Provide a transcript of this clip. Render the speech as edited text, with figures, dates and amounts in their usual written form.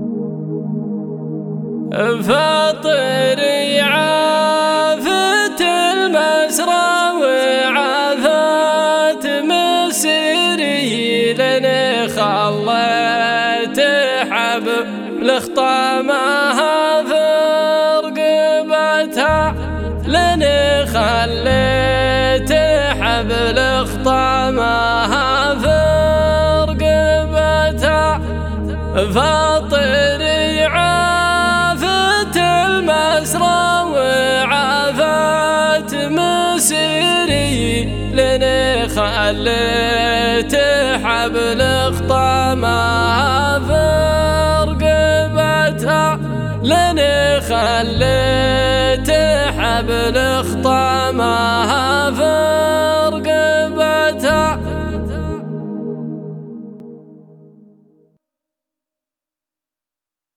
فاطري عافت المسرى وعافت مسيري، لن خليت حبل خطامها في رقبتها، لن خليت حبل خطامها في رقبتها. فاطري عافت المسرى وعافت مسيري، لن خليت حبل خطامها في رقبتها، لن خليت حبل خطامها في